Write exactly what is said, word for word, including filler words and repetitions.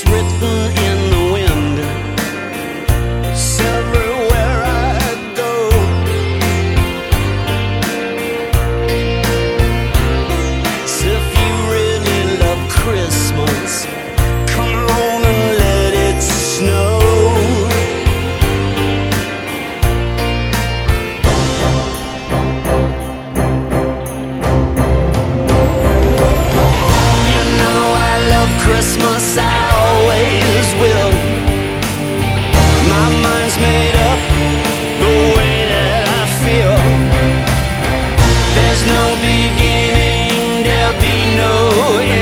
written in the wind. It's everywhere I go. So if you really love Christmas, come on and let it snow. Christmas, I always will. My mind's made up the way that I feel. There's no beginning, there'll be no end.